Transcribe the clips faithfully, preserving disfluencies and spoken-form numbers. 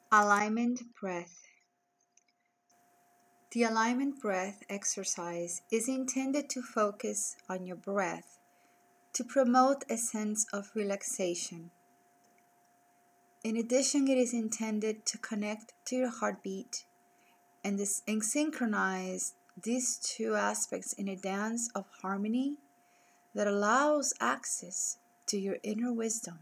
Alignment breath. The alignment breath exercise is intended to focus on your breath to promote a sense of relaxation. In addition, it is intended to connect to your heartbeat and, this, and synchronize these two aspects in a dance of harmony that allows access to your inner wisdom.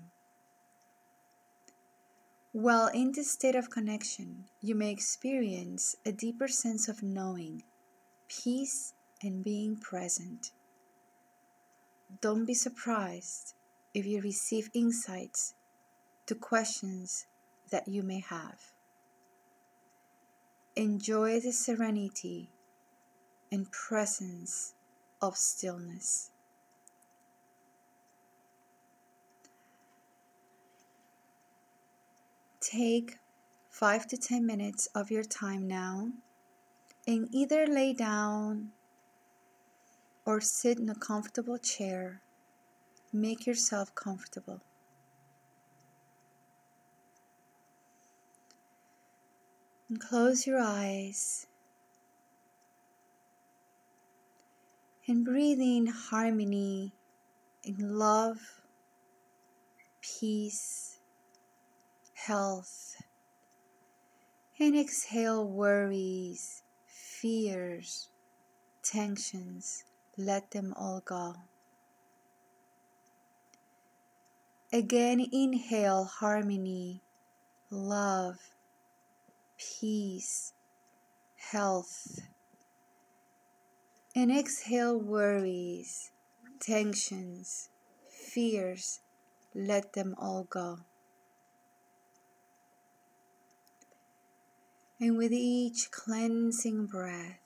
While in this state of connection, you may experience a deeper sense of knowing, peace, and being present. Don't be surprised if you receive insights to questions that you may have. Enjoy the serenity and presence of stillness. Take five to ten minutes of your time now and either lay down or sit in a comfortable chair. Make yourself comfortable. And close your eyes and breathe in harmony, in love, peace, health, and exhale worries, fears, tensions. Let them all go. Again, inhale harmony, love, peace, health, and exhale worries, tensions, fears. Let them all go. And with each cleansing breath,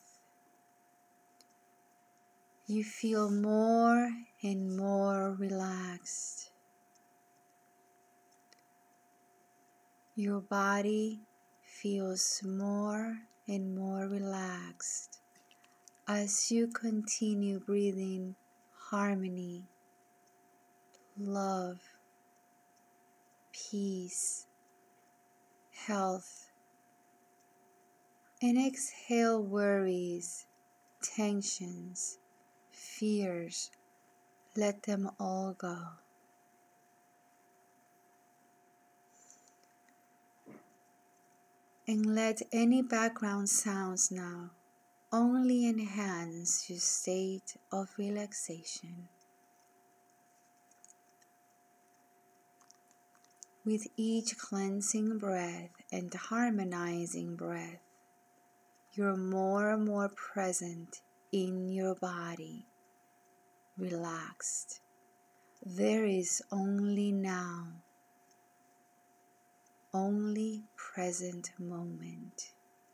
you feel more and more relaxed. Your body feels more and more relaxed as you continue breathing harmony, love, peace, health, and exhale worries, tensions, fears. Let them all go. And let any background sounds now only enhance your state of relaxation. With each cleansing breath and harmonizing breath, you're more and more present in your body, relaxed. There is only now, only present moment.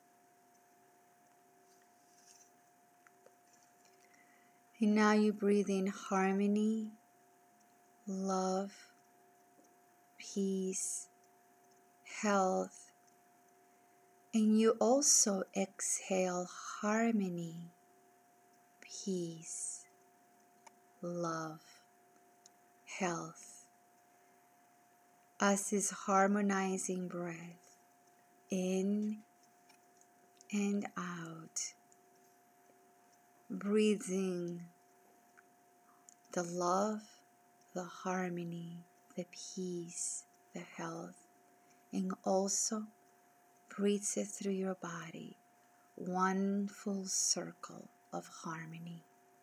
And now you breathe in harmony, love, peace, health, and you also exhale harmony, peace, love, health, as this harmonizing breath in and out, breathing the love, the harmony, the peace, the health, and also breathes it through your body, one full circle of harmony.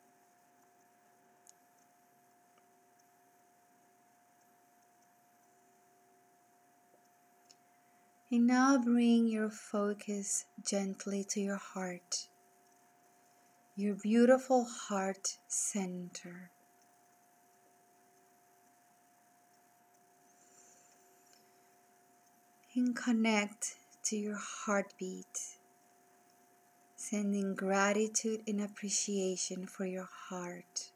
And now bring your focus gently to your heart, your beautiful heart center. And connect to your heartbeat, sending gratitude and appreciation for your heart.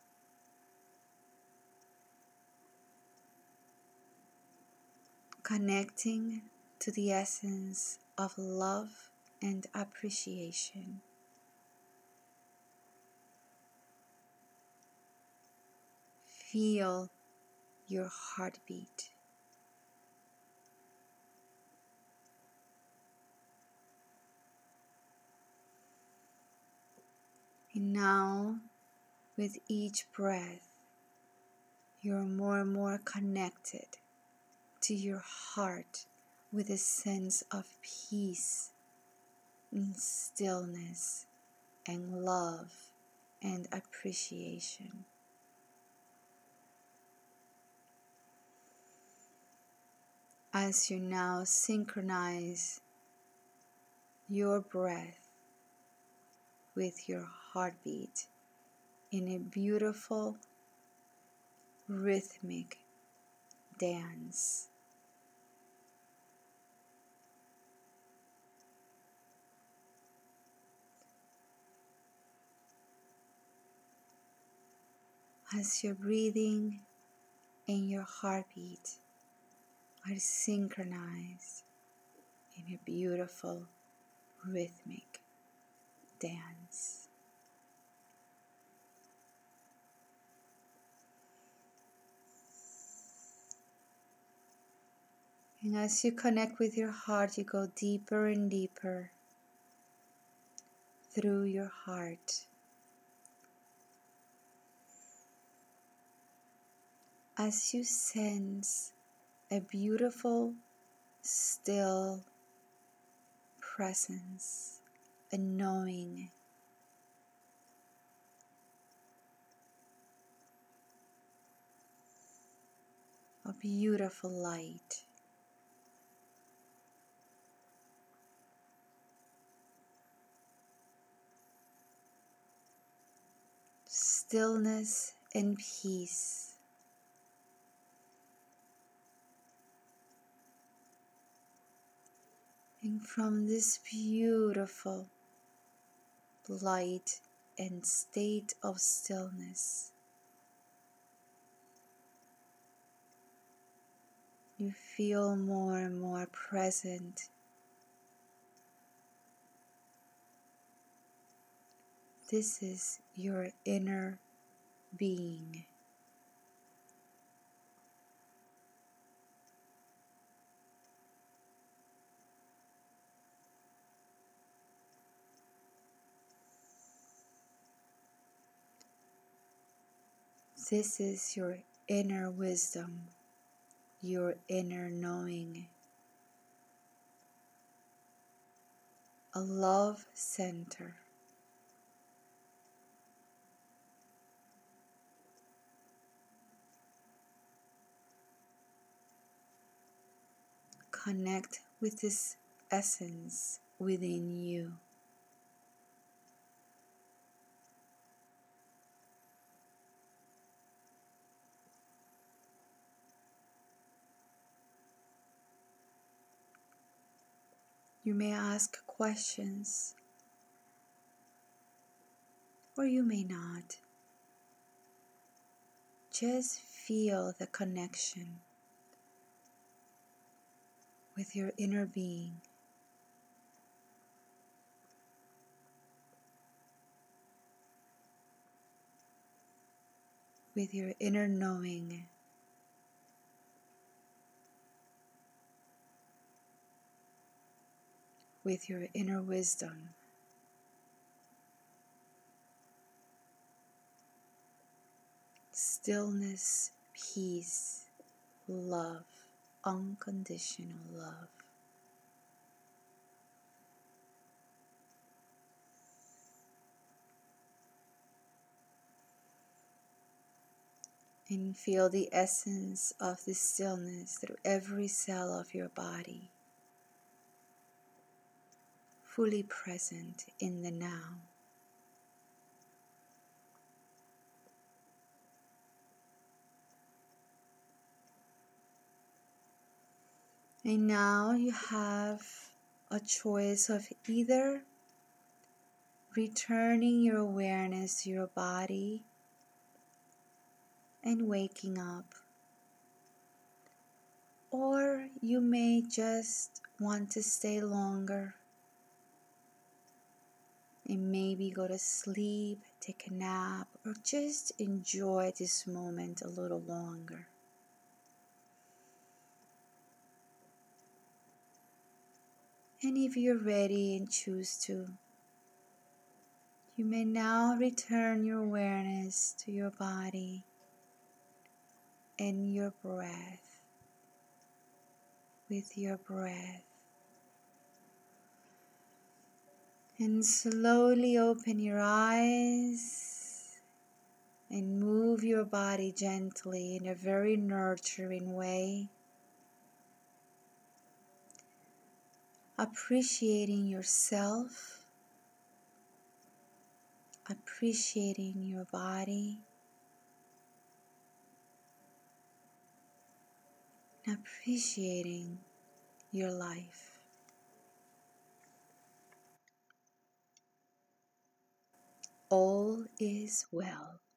Connecting to the essence of love and appreciation. Feel your heartbeat. And now, with each breath, you're more and more connected to your heart with a sense of peace and stillness and love and appreciation. As you now synchronize your breath with your heartbeat in a beautiful rhythmic dance. As your breathing and your heartbeat are synchronized in a beautiful rhythmic dance. And as you connect with your heart, you go deeper and deeper through your heart. As you sense a beautiful, still presence, a knowing, a beautiful light. Stillness and peace. And from this beautiful light and state of stillness, you feel more and more present. This is your inner being. This is your inner wisdom, your inner knowing, a love center. Connect with this essence within you. You may ask questions, or you may not. Just feel the connection with your inner being. With your inner knowing. With your inner wisdom. Stillness, peace, love, unconditional love. And feel the essence of this stillness through every cell of your body, fully present in the now. And now you have a choice of either returning your awareness to your body and waking up, or you may just want to stay longer and maybe go to sleep, take a nap, or just enjoy this moment a little longer. And if you're ready and choose to, You may now return your awareness to your body and your breath. With your breath. And slowly open your eyes and move your body gently in a very nurturing way, appreciating yourself, appreciating your body, appreciating your life. All is well.